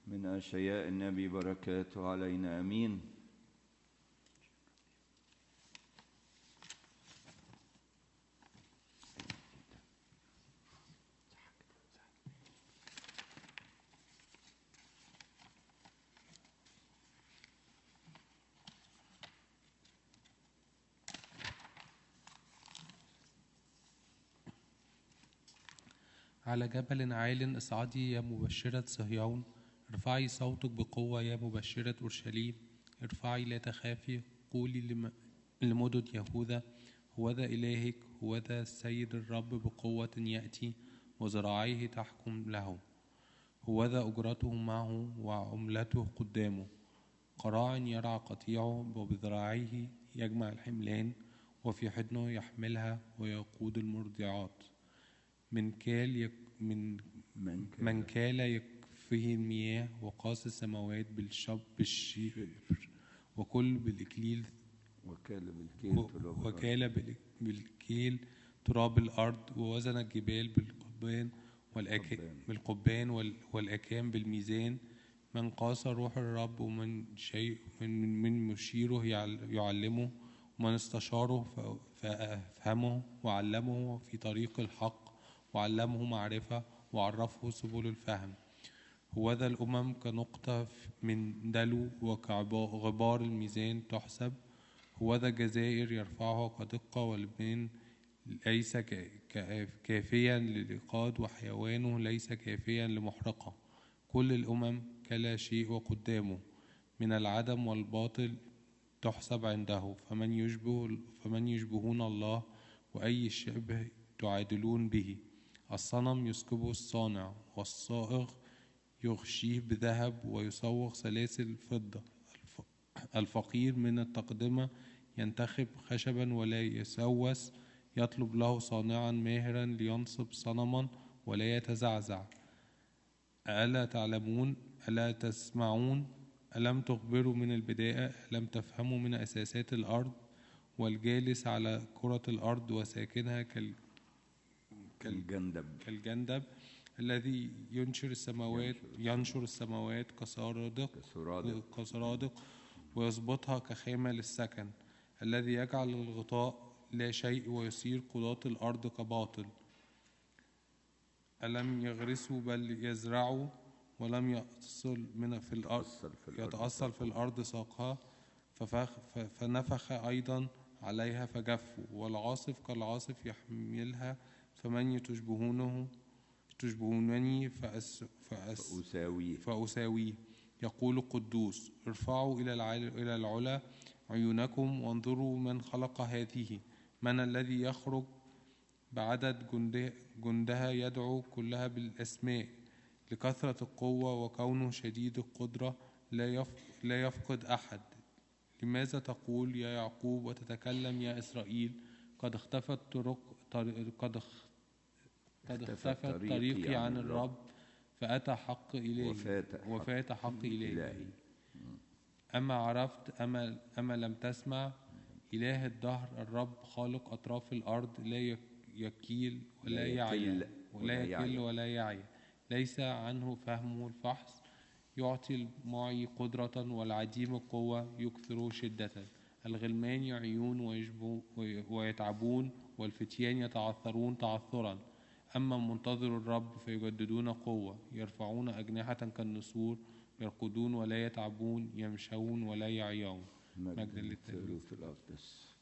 من أشعياء النبي بركاته علينا أمين. على جبل عال اصعدي يا مبشرة صهيون، ارفعي صوتك بقوة يا مبشرة أورشليم، ارفعي لا تخافي، قولي لمدن يهوذا هوذا إلهك، هوذا السيد الرب بقوة يأتي وذراعيه تحكم له، هوذا أجرته معه وعملته قدامه، قراع يرعى قطيعه وبذراعيه يجمع الحملان وفي حضنه يحملها ويقود المرضعات. من كال يكفيه المياه وقاس السماوات بالشبر وكل بالإكليل وكال بالكيل تراب الأرض ووزن الجبال بالقبان والأكام بالميزان. من قاس روح الرب ومن شيء من مشيره يعلمه، ومن استشاره فأفهمه وعلمه في طريق الحق وعلمه معرفة وعرفه سبل الفهم. هوذا الأمم كنقطة من دلو وكغبار الميزان تحسب، هوذا الجزائر يرفعها كدقة ولبنان ليس كافيا للإيقاد وحيوانه ليس كافيا لمحرقة. كل الأمم كلا شيء وقدامه، من العدم والباطل تحسب عنده. فمن يشبهون الله وأي شبه تعادلون به؟ الصنم يسكبه الصانع، والصائغ يغشيه بذهب ويصوغ سلاسل فضة. الفقير من التقدمة ينتخب خشبا ولا يسوس، يطلب له صانعا ماهرا لينصب صنما ولا يتزعزع. ألا تعلمون؟ ألا تسمعون؟ ألم تخبروا من البداية؟ ألم تفهموا من أساسات الأرض؟ والجالس على كرة الأرض وساكنها كالجندب الذي ينشر السماوات كسرادق ويضبطها كخيمة للسكن، الذي يجعل الغطاء لا شيء ويصير قضاة الأرض كباطل. ألم يغرسوا بل يزرعوا، ولم يتأصل في الأرض ساقها، فنفخ أيضا عليها فجفوا. والعاصف كالعاصف يحملها، فمن تشبهونني فأساويه. يقول قدوس. ارفعوا إلى العلا عيونكم وانظروا من خلق هذه، من الذي يخرج بعدد جندها يدعو كلها بالأسماء، لكثرة القوة وكونه شديد القدرة لا يفقد أحد. لماذا تقول يا يعقوب وتتكلم يا إسرائيل؟ قد اختفت طريقي عن الرب، فأتى حق إلهي وفات حق إلهي. أما عرفت أما لم تسمع؟ إله الدهر الرب خالق أطراف الأرض لا يكيل ولا يعي، ليس عنه فهمه الفحص. يعطي المعي قدرة والعديم القوة يكثر شدة. الغلمان يعيون ويتعبون، والفتيان يتعثرون تعثرا. أما منتظر الرب فيجددون قوة، يرفعون أجنحة كالنسور، يرقدون ولا يتعبون، يمشون ولا يعيون. مجد للثالوث الأقدس.